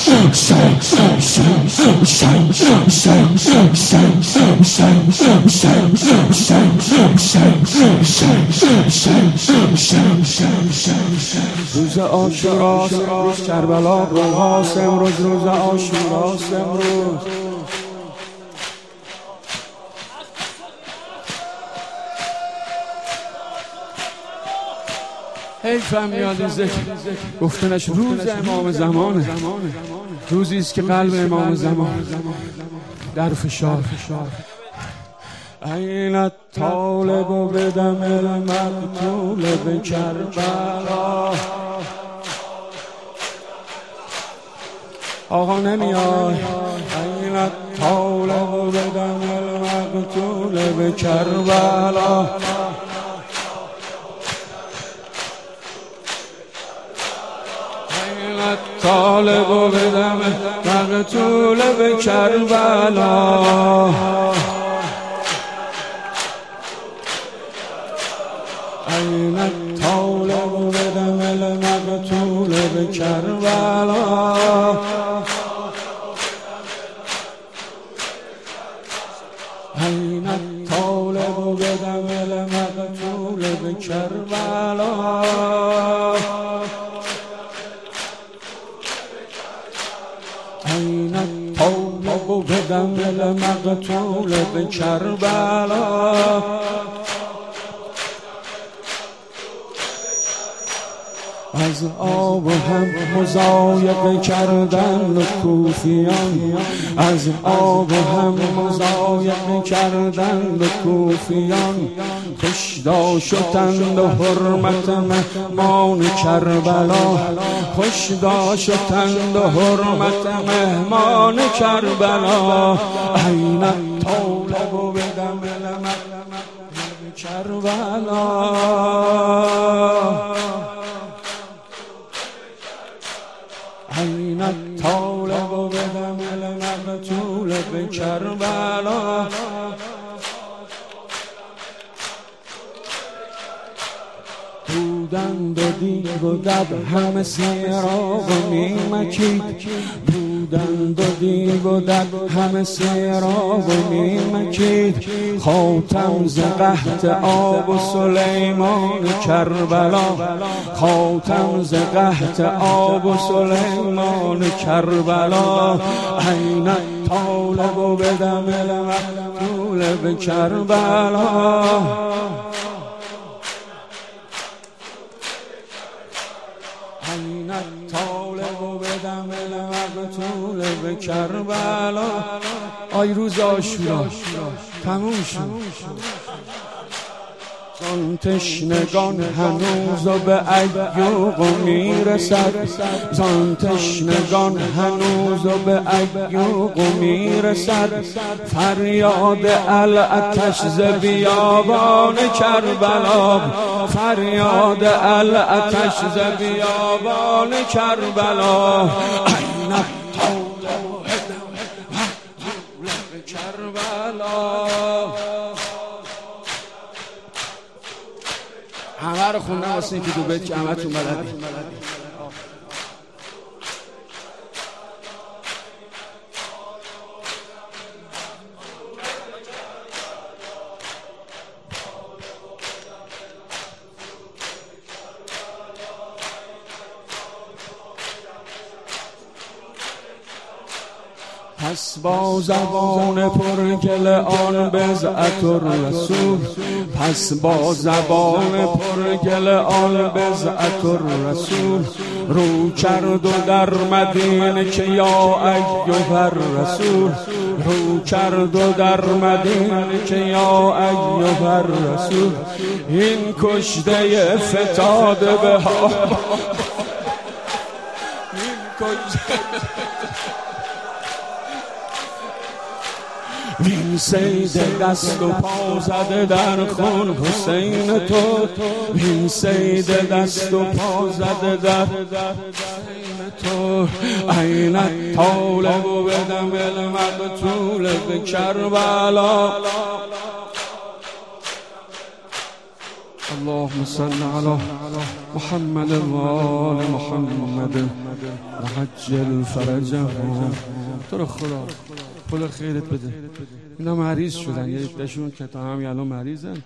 روز عاشوراست امروز، کربلا روحاست امروز، روز عاشوراست امروز. حیفم میاد این ذکر گفتنش. روز امام زمانه، روزیست که قلب امام زمان در فشار. این الطالب بدم المقتول به کربلا. آقا نمیاد. این الطالب بدم المقتول به کربلا. طالب بدم مقتول به کربلا. این طالب بدم المقتول به کربلا. این طالب بدم المقتول به کربلا. این الطالب بدم المقتول به کربلا. از آب هم مضایقه کردن کوفیان، از آب هم مضایقه کردن کوفیان. خوشدا شدند حرمت مهمان کربلا، خوشدا شدند حرمت مهمان کربلا. این الطالب بدم المقتول کربلا. این الطالب بدم المقتول به کربلا. بودند و دیو و دد همه سیراب و میمکید، بودند و دیو و دد همه سیراب و میمکید. خاتم ز قحط آب و سلیمان کربلا، خاتم ز قحط آب و سلیمان کربلا. این الطالب بدم المقتول به کربلا. این الطالب بدم المقتول به کربلا. آی روز عاشورا تموم شد. زان تشنگان هنوز به ایوق میرسد، زان تشنگان هنوز به ایوق میرسد. فریاد العطش ز بیابان کربلا، فریاد العطش ز بیابان کربلا. این الطالب به کربلا. همه رو خوندم واسه اینکه دو بیت که همه تون بلدی. پس با زبان پرگل آن بضعت الرسول، پس با زبان پرگل آن بضعت الرسول. رو کرد و در مدینه که یا ایها الرسول، رو کرد و در مدینه که یا ایها الرسول. این کشته فتاده به ها، این کشته وین سید دست و پا زده در خون حسین تو، وین سید دست و پا زده در حسین تو. این الطالب بدم المقتول به کربلا. اللهم صل على محمد و آل محمد و عجل فرجهم. تو رو خدا خیرت بده. اینا مریض شدن، یه عده‌شون که تا همین الان مریضن.